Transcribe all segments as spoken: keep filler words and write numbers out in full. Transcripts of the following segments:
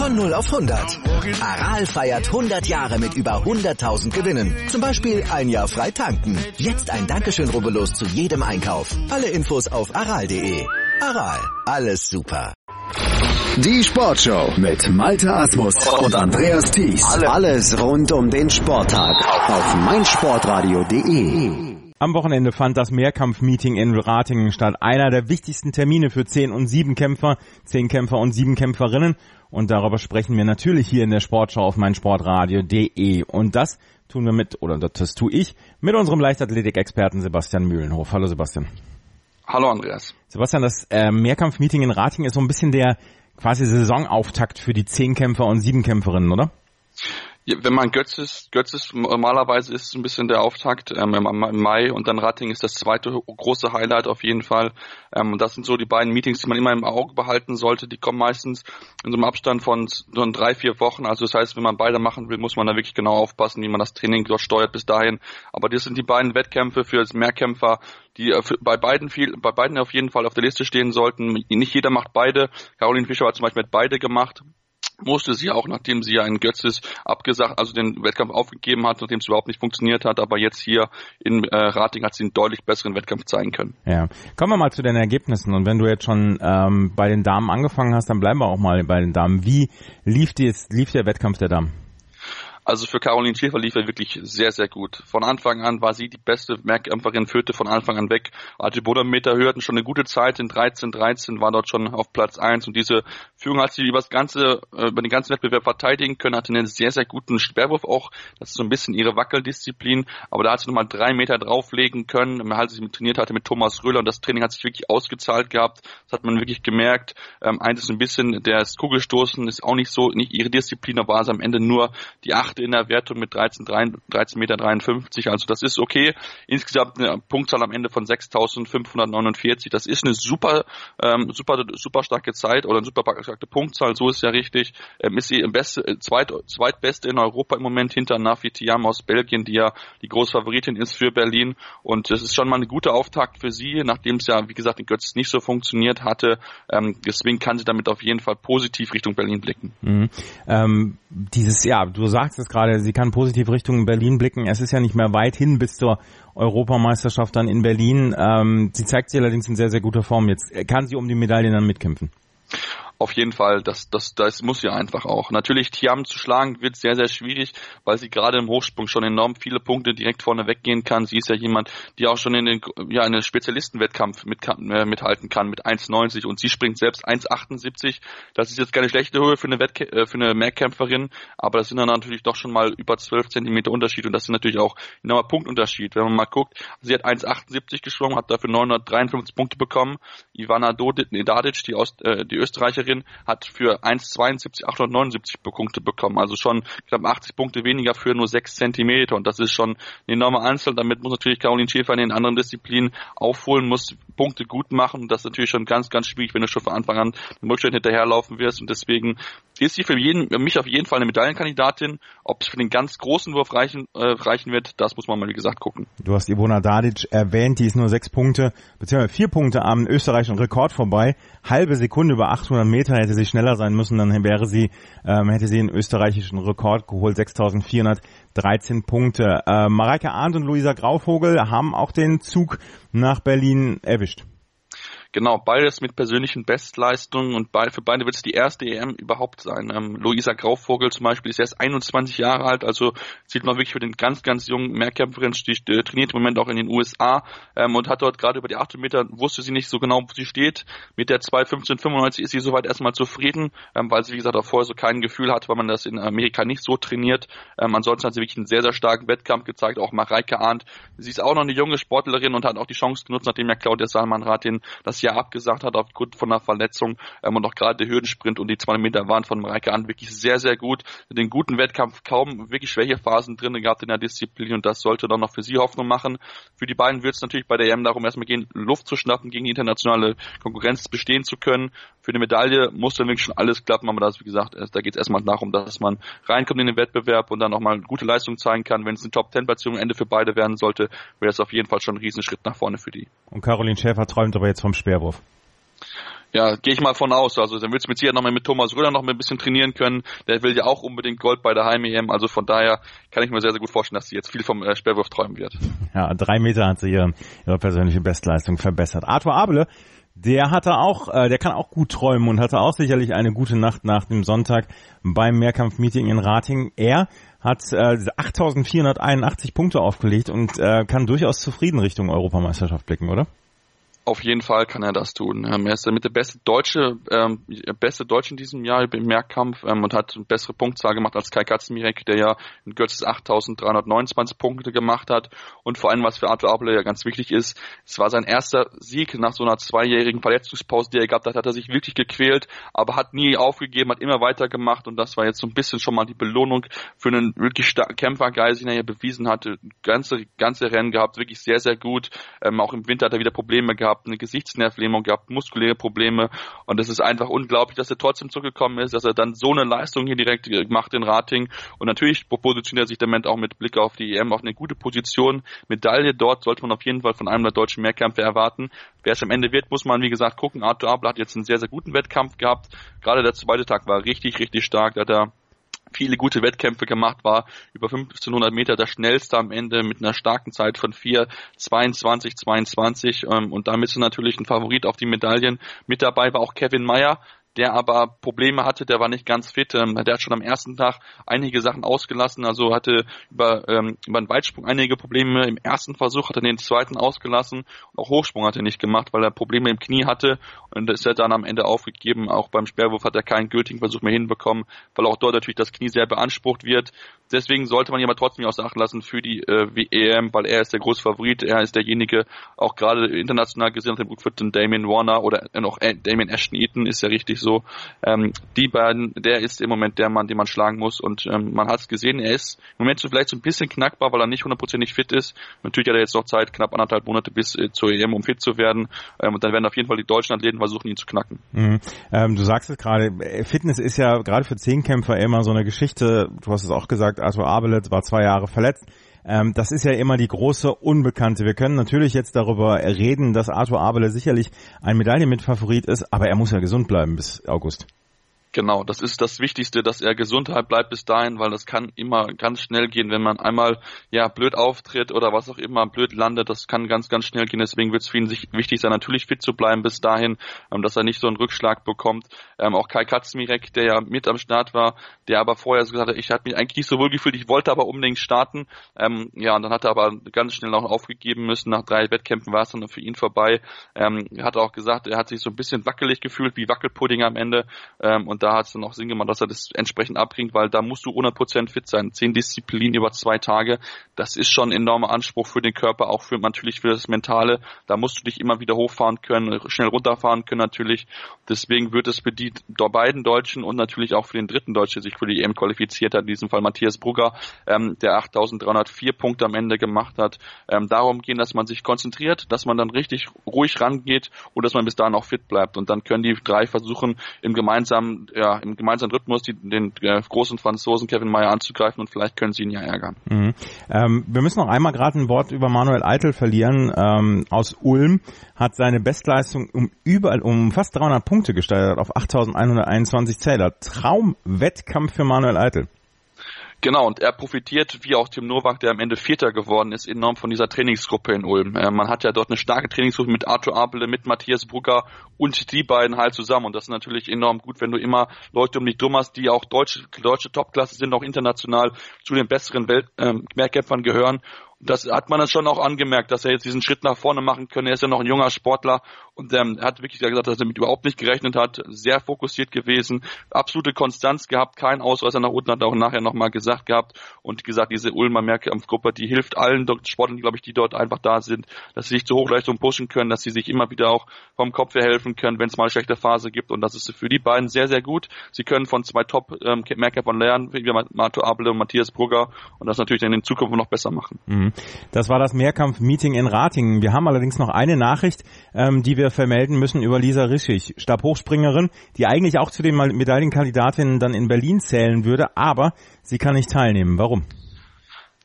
Von null auf hundert. Aral feiert hundert Jahre mit über hunderttausend Gewinnen. Zum Beispiel ein Jahr frei tanken. Jetzt ein Dankeschön, rubbellos zu jedem Einkauf. Alle Infos auf aral punkt de. Aral, alles super. Die Sportshow mit Malte Asmus und Andreas Thies. Alles rund um den Sporttag auf meinsportradio punkt de. Am Wochenende fand das Mehrkampf-Meeting in Ratingen statt. Einer der wichtigsten Termine für zehn und sieben Kämpfer, zehn Kämpfer und sieben Kämpferinnen. Und darüber sprechen wir natürlich hier in der Sportschau auf meinsportradio punkt de. Und das tun wir mit, oder das tue ich, mit unserem Leichtathletik-Experten Sebastian Mühlenhof. Hallo Sebastian. Hallo Andreas. Sebastian, das äh, Mehrkampf-Meeting in Ratingen ist so ein bisschen der quasi Saisonauftakt für die zehn Kämpfer und sieben Kämpferinnen, oder? Ja, wenn man Götz ist, Götz ist, normalerweise ist es ein bisschen der Auftakt ähm, im Mai und dann Ratingen ist das zweite große Highlight auf jeden Fall. Ähm, das sind so die beiden Meetings, die man immer im Auge behalten sollte. Die kommen meistens in so einem Abstand von so drei, vier Wochen. Also das heißt, wenn man beide machen will, muss man da wirklich genau aufpassen, wie man das Training dort steuert bis dahin. Aber das sind die beiden Wettkämpfe für Mehrkämpfer, die bei beiden viel, bei beiden auf jeden Fall auf der Liste stehen sollten. Nicht jeder macht beide. Caroline Fischer hat zum Beispiel mit beide gemacht. Musste sie auch, nachdem sie ja einen Götzes abgesagt, also den Wettkampf aufgegeben hat, nachdem es überhaupt nicht funktioniert hat, aber jetzt hier in äh, Ratingen hat sie einen deutlich besseren Wettkampf zeigen können. Ja, kommen wir mal zu den Ergebnissen und wenn du jetzt schon ähm, bei den Damen angefangen hast, dann bleiben wir auch mal bei den Damen. Wie lief, die, lief der Wettkampf der Damen? Also für Caroline Schäfer lief er wirklich sehr, sehr gut. Von Anfang an war sie die beste Mehrkämpferin, führte von Anfang an weg. Hatte Bodenmeter hörten schon eine gute Zeit, in dreizehn dreizehn war dort schon auf Platz eins und diese Führung hat sie über das ganze, über den ganzen Wettbewerb verteidigen können, hatte einen sehr, sehr guten Sperrwurf auch. Das ist so ein bisschen ihre Wackeldisziplin, aber da hat sie nochmal drei Meter drauflegen können, als sie trainiert hatte mit Thomas Röhler und das Training hat sich wirklich ausgezahlt gehabt. Das hat man wirklich gemerkt. Ähm, eins ist ein bisschen, das Kugelstoßen ist auch nicht so, nicht ihre Disziplin, da war es am Ende nur die achte in der Wertung mit dreizehn Meter dreiundfünfzig, also das ist okay. Insgesamt eine Punktzahl am Ende von sechstausendfünfhundertneunundvierzig, das ist eine super, ähm, super, super starke Zeit oder eine super starke Punktzahl, so ist ja richtig. Ähm, ist sie im beste, zweit, zweitbeste in Europa im Moment hinter Nafi Thiam aus Belgien, die ja die Großfavoritin ist für Berlin und das ist schon mal ein guter Auftakt für sie, nachdem es ja, wie gesagt, in Götz nicht so funktioniert hatte. Ähm, deswegen kann sie damit auf jeden Fall positiv Richtung Berlin blicken. Mhm. Ähm, dieses, ja, du sagst es gerade, sie kann positiv Richtung Berlin blicken. Es ist ja nicht mehr weit hin bis zur Europameisterschaft dann in Berlin. Ähm, sie zeigt sich allerdings in sehr, sehr guter Form. Jetzt kann sie um die Medaillen dann mitkämpfen. Auf jeden Fall, das, das, das muss sie einfach auch. Natürlich, Thiam zu schlagen wird sehr, sehr schwierig, weil sie gerade im Hochsprung schon enorm viele Punkte direkt vorne weggehen kann. Sie ist ja jemand, die auch schon in den, ja, in den Spezialistenwettkampf mit, äh, mithalten kann mit eins neunzig und sie springt selbst eins achtundsiebzig. Das ist jetzt keine schlechte Höhe für eine, Wettkä- äh, für eine Mehrkämpferin, aber das sind dann natürlich doch schon mal über zwölf Zentimeter Unterschied und das ist natürlich auch ein enormer Punktunterschied. Wenn man mal guckt, sie hat eins achtundsiebzig geschwommen, hat dafür neunhundertdreiundfünfzig Punkte bekommen. Ivana Dadic, die, Ost, äh, die Österreicherin, hat für eins zweiundsiebzig achthundertneunundsiebzig Punkte bekommen, also schon knapp achtzig Punkte weniger für nur sechs Zentimeter und das ist schon eine enorme Anzahl. Damit muss natürlich Caroline Schäfer in den anderen Disziplinen aufholen, muss Punkte gut machen und das ist natürlich schon ganz, ganz schwierig, wenn du schon von Anfang an im Rückstand hinterherlaufen wirst und deswegen ist sie für, jeden, für mich auf jeden Fall eine Medaillenkandidatin. Ob es für den ganz großen Wurf reichen, äh, reichen wird, das muss man mal, wie gesagt, gucken. Du hast Ivona Dadic erwähnt, die ist nur sechs Punkte, beziehungsweise vier Punkte am österreichischen Rekord vorbei. Halbe Sekunde über achthundert Meter, hätte sie schneller sein müssen, dann wäre sie, ähm, hätte sie den österreichischen Rekord geholt, sechstausendvierhundertdreizehn Punkte. Äh, Mareike Arndt und Luisa Grauvogel haben auch den Zug nach Berlin erwischt. Genau, beides mit persönlichen Bestleistungen und bei, für beide wird es die erste E M überhaupt sein. Ähm, Luisa Grauvogel zum Beispiel ist erst einundzwanzig Jahre alt, also zählt man wirklich für den ganz, ganz jungen Mehrkämpferin, die äh, trainiert im Moment auch in den U S A ähm, und hat dort gerade über die achthundert Meter, wusste sie nicht so genau, wo sie steht. Mit der zwei fünfzehn fünfundneunzig ist sie soweit erstmal zufrieden, ähm, weil sie, wie gesagt, auch vorher so kein Gefühl hat, weil man das in Amerika nicht so trainiert. Ähm, ansonsten hat sie wirklich einen sehr, sehr starken Wettkampf gezeigt, auch Mareike Arndt. Sie ist auch noch eine junge Sportlerin und hat auch die Chance genutzt, nachdem ja Claudia Salman-Rathjen das Jahr abgesagt hat aufgrund von einer Verletzung ähm, und auch gerade der Hürdensprint und die zweihundert Meter waren von Mareike Arndt wirklich sehr, sehr gut. Den guten Wettkampf kaum wirklich Schwächephasen drin gehabt in der Disziplin und das sollte dann noch für sie Hoffnung machen. Für die beiden wird es natürlich bei der E M darum erstmal gehen, Luft zu schnappen, gegen die internationale Konkurrenz bestehen zu können. Für eine Medaille muss dann wirklich schon alles klappen, aber das, wie gesagt, da geht es erstmal darum, dass man reinkommt in den Wettbewerb und dann auch mal gute Leistung zeigen kann. Wenn es eine Top-zehn-Platzierung am Ende für beide werden sollte, wäre das auf jeden Fall schon ein Riesenschritt nach vorne für die. Und Caroline Schäfer träumt aber jetzt vom Speerwurf. Ja, gehe ich mal von aus. Also dann wird es mit Sicherheit noch mal mit Thomas Röder noch mal ein bisschen trainieren können. Der will ja auch unbedingt Gold bei der Heim-E M. Also von daher kann ich mir sehr, sehr gut vorstellen, dass sie jetzt viel vom äh, Sperrwurf träumen wird. Ja, drei Meter hat sie ihre, ihre persönliche Bestleistung verbessert. Arthur Abele, der hatte auch, äh, der kann auch gut träumen und hatte auch sicherlich eine gute Nacht nach dem Sonntag beim Mehrkampf-Meeting in Ratingen. Er hat äh, achttausendvierhunderteinundachtzig Punkte aufgelegt und äh, kann durchaus zufrieden Richtung Europameisterschaft blicken, oder? Auf jeden Fall kann er das tun. Ähm, er ist damit der beste Deutsche, ähm, beste Deutsche in diesem Jahr im Mehrkampf ähm, und hat eine bessere Punktzahl gemacht als Kai Katzmirek, der ja in Götzes achttausenddreihundertneunundzwanzig Punkte gemacht hat. Und vor allem, was für Arthur Abele ja ganz wichtig ist, es war sein erster Sieg nach so einer zweijährigen Verletzungspause, die er gehabt hat, hat er sich wirklich gequält, aber hat nie aufgegeben, hat immer weitergemacht und das war jetzt so ein bisschen schon mal die Belohnung für einen wirklich starken Kämpfergeist, den er hier bewiesen hatte. Ganze, ganze Rennen gehabt, wirklich sehr, sehr gut. Ähm, auch im Winter hat er wieder Probleme gehabt, eine Gesichtsnervlähmung gehabt, muskuläre Probleme und es ist einfach unglaublich, dass er trotzdem zurückgekommen ist, dass er dann so eine Leistung hier direkt macht in Ratingen und natürlich positioniert er sich damit auch mit Blick auf die E M auf eine gute Position. Medaille dort sollte man auf jeden Fall von einem der deutschen Mehrkämpfer erwarten. Wer es am Ende wird, muss man wie gesagt gucken. Arthur Abele hat jetzt einen sehr, sehr guten Wettkampf gehabt. Gerade der zweite Tag war richtig, richtig stark. Da hat er viele gute Wettkämpfe gemacht, war über fünfzehnhundert Meter der schnellste am Ende mit einer starken Zeit von vier zweiundzwanzig zweiundzwanzig ähm, und damit ist natürlich ein Favorit auf die Medaillen. Mit dabei war auch Kevin Mayer, der aber Probleme hatte, der war nicht ganz fit. Ähm, der hat schon am ersten Tag einige Sachen ausgelassen, also hatte über, ähm, über den Weitsprung einige Probleme. Im ersten Versuch hat er den zweiten ausgelassen und auch Hochsprung hat er nicht gemacht, weil er Probleme im Knie hatte und das ist er dann am Ende aufgegeben. Auch beim Sperrwurf hat er keinen gültigen Versuch mehr hinbekommen, weil auch dort natürlich das Knie sehr beansprucht wird. Deswegen sollte man ihn aber trotzdem außer Acht lassen für die äh, E M, weil er ist der große Favorit, er ist derjenige, auch gerade international gesehen, dem Rückfitten Damien Warner oder äh, noch äh, Damien Ashton-Eaton ist ja richtig so. Ähm, die beiden, der ist im Moment der Mann, den man schlagen muss und ähm, man hat es gesehen, er ist im Moment so vielleicht so ein bisschen knackbar, weil er nicht hundertprozentig fit ist. Natürlich hat er jetzt noch Zeit, knapp anderthalb Monate bis äh, zur E M, um fit zu werden ähm, und dann werden auf jeden Fall die deutschen Athleten versuchen, ihn zu knacken. Mhm. Ähm, du sagst es gerade, Fitness ist ja gerade für Zehnkämpfer immer so eine Geschichte, du hast es auch gesagt, Arthur Abele war zwei Jahre verletzt. Ähm, das ist ja immer die große Unbekannte. Wir können natürlich jetzt darüber reden, dass Arthur Abele sicherlich ein Medaillenmitfavorit ist, aber er muss ja gesund bleiben bis August. Genau, das ist das Wichtigste, dass er Gesundheit bleibt bis dahin, weil das kann immer ganz schnell gehen, wenn man einmal ja blöd auftritt oder was auch immer blöd landet, das kann ganz, ganz schnell gehen. Deswegen wird es für ihn sich wichtig sein, natürlich fit zu bleiben bis dahin, ähm, dass er nicht so einen Rückschlag bekommt. Ähm, auch Kai Katzmirek, der ja mit am Start war, der aber vorher so gesagt hat, ich hatte mich eigentlich nicht so wohl gefühlt, ich wollte aber unbedingt starten. Ähm, ja, und dann hat er aber ganz schnell auch aufgegeben müssen. Nach drei Wettkämpfen war es dann für ihn vorbei. Ähm, er hat auch gesagt, er hat sich so ein bisschen wackelig gefühlt, wie Wackelpudding am Ende. Ähm, und da hat es dann auch Sinn gemacht, dass er das entsprechend abbringt, weil da musst du hundert Prozent fit sein. Zehn Disziplinen über zwei Tage, das ist schon ein enormer Anspruch für den Körper, auch für natürlich für das Mentale. Da musst du dich immer wieder hochfahren können, schnell runterfahren können natürlich. Deswegen wird es für die beiden Deutschen und natürlich auch für den dritten Deutschen, der sich für die E M qualifiziert hat, in diesem Fall Matthias Brugger, ähm, der achttausenddreihundertvier Punkte am Ende gemacht hat, ähm, darum gehen, dass man sich konzentriert, dass man dann richtig ruhig rangeht und dass man bis dahin auch fit bleibt. Und dann können die drei versuchen, im gemeinsamen, ja, im gemeinsamen Rhythmus die, den äh, großen Franzosen Kevin Mayer anzugreifen und vielleicht können sie ihn ja ärgern. Mhm. Ähm, wir müssen noch einmal gerade ein Wort über Manuel Eitel verlieren. Ähm, aus Ulm hat seine Bestleistung um überall um fast dreihundert Punkte gesteigert auf achttausendeinhunderteinundzwanzig Zähler. Traumwettkampf für Manuel Eitel. Genau, und er profitiert, wie auch Tim Nowak, der am Ende Vierter geworden ist, enorm von dieser Trainingsgruppe in Ulm. Äh, man hat ja dort eine starke Trainingsgruppe mit Arthur Abele, mit Matthias Brugger und die beiden halt zusammen. Und das ist natürlich enorm gut, wenn du immer Leute um dich drum hast, die auch deutsche, deutsche Topklasse sind, auch international zu den besseren Welt, ähm, Mehrkämpfern gehören. Das hat man dann schon auch angemerkt, dass er jetzt diesen Schritt nach vorne machen kann. Er ist ja noch ein junger Sportler und ähm, hat wirklich gesagt, dass er damit überhaupt nicht gerechnet hat. Sehr fokussiert gewesen, absolute Konstanz gehabt, kein Ausreißer nach unten, hat er auch nachher nochmal gesagt gehabt. Und gesagt, diese Ulmer Mehrkampfgruppe, die hilft allen Sportlern, glaube ich, die dort einfach da sind, dass sie sich zur Hochleistung pushen können, dass sie sich immer wieder auch vom Kopf her helfen können, wenn es mal eine schlechte Phase gibt. Und das ist für die beiden sehr, sehr gut. Sie können von zwei Top-Mehrkämpfern lernen, wie Arthur Abele und Matthias Brugger, und das natürlich dann in Zukunft noch besser machen. Mhm. Das war das Mehrkampf-Meeting in Ratingen. Wir haben allerdings noch eine Nachricht, ähm, die wir vermelden müssen über Lisa Rischig, Stabhochspringerin, die eigentlich auch zu den Medaillenkandidatinnen dann in Berlin zählen würde, aber sie kann nicht teilnehmen. Warum?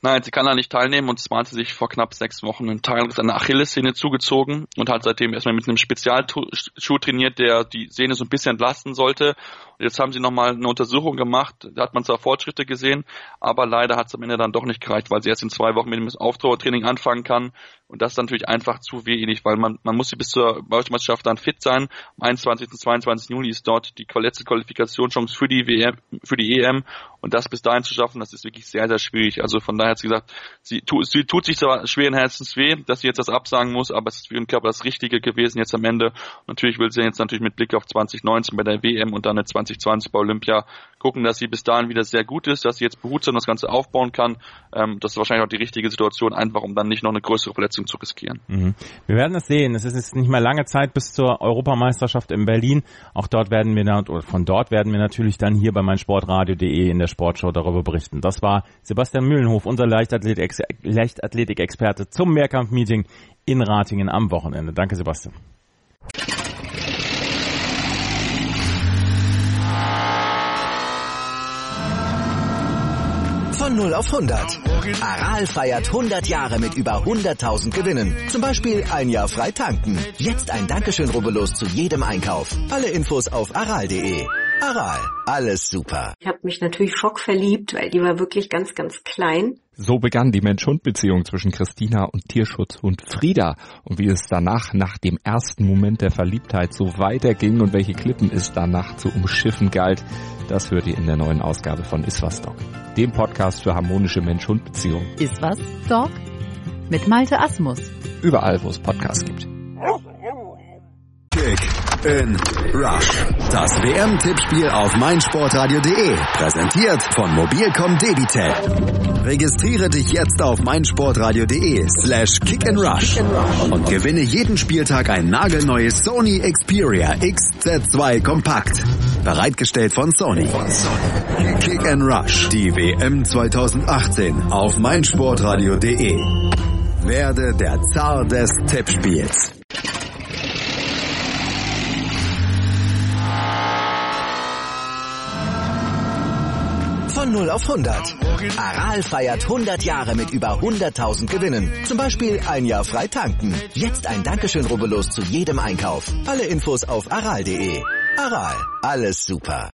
Nein, sie kann da nicht teilnehmen, und zwar hat sie sich vor knapp sechs Wochen einen Teil seiner Achillessehne zugezogen und hat seitdem erstmal mit einem Spezialschuh trainiert, der die Sehne so ein bisschen entlasten sollte. Und jetzt haben sie nochmal eine Untersuchung gemacht, da hat man zwar Fortschritte gesehen, aber leider hat es am Ende dann doch nicht gereicht, weil sie erst in zwei Wochen mit dem Aufbautraining anfangen kann. Und das ist natürlich einfach zu wenig, weil man man muss sie bis zur Weltmeisterschaft dann fit sein. Am einundzwanzigsten und zweiundzwanzigsten Juli ist dort die letzte Qualifikationschance für die W M, für die E M. Und das bis dahin zu schaffen, das ist wirklich sehr, sehr schwierig. Also von daher hat sie gesagt, sie, tu, sie tut sich zwar schweren Herzens weh, dass sie jetzt das absagen muss, aber es ist für ihren Körper das Richtige gewesen jetzt am Ende. Und natürlich will sie jetzt natürlich mit Blick auf zwanzig neunzehn bei der W M und dann in zwanzig zwanzig bei Olympia gucken, dass sie bis dahin wieder sehr gut ist, dass sie jetzt behutsam das Ganze aufbauen kann. Ähm, das ist wahrscheinlich auch die richtige Situation, einfach um dann nicht noch eine größere Verletzung zu riskieren. Mhm. Wir werden es sehen. Es ist jetzt nicht mehr lange Zeit bis zur Europameisterschaft in Berlin. Auch dort werden wir, oder von dort werden wir natürlich dann hier bei meinsportradio punkt de in der Sportshow darüber berichten. Das war Sebastian Mühlenhof, unser Leichtathletik-Experte zum Mehrkampf-Meeting in Ratingen am Wochenende. Danke, Sebastian. Von null auf hundert. Aral feiert hundert Jahre mit über hunderttausend Gewinnen. Zum Beispiel ein Jahr frei tanken. Jetzt ein Dankeschön, rubbellos zu jedem Einkauf. Alle Infos auf aral punkt de. Aral, alles super. Ich habe mich natürlich schockverliebt, weil die war wirklich ganz, ganz klein. So begann die Mensch-Hund-Beziehung zwischen Christina und Tierschutzhund Frieda. Und wie es danach, nach dem ersten Moment der Verliebtheit, so weiterging und welche Klippen es danach zu umschiffen galt, das hört ihr in der neuen Ausgabe von Iswas Dog, dem Podcast für harmonische Mensch-Hund-Beziehungen. Iswas Dog mit Malte Asmus. Überall, wo es Podcasts gibt. Kick in Rush. Das W M-Tippspiel auf meinsportradio punkt de. Präsentiert von Mobilcom Debitel. Registriere dich jetzt auf meinsportradio punkt de slash kick and rush und gewinne jeden Spieltag ein nagelneues Sony Xperia X Z zwei Kompakt. Bereitgestellt von Sony. Kick and Rush. Die W M zwanzig achtzehn auf meinsportradio punkt de. Werde der Zar des Tippspiels. Von null auf hundert. Aral feiert hundert Jahre mit über hunderttausend Gewinnen. Zum Beispiel ein Jahr frei tanken. Jetzt ein Dankeschön, rubbellos zu jedem Einkauf. Alle Infos auf aral punkt de. Aral, alles super.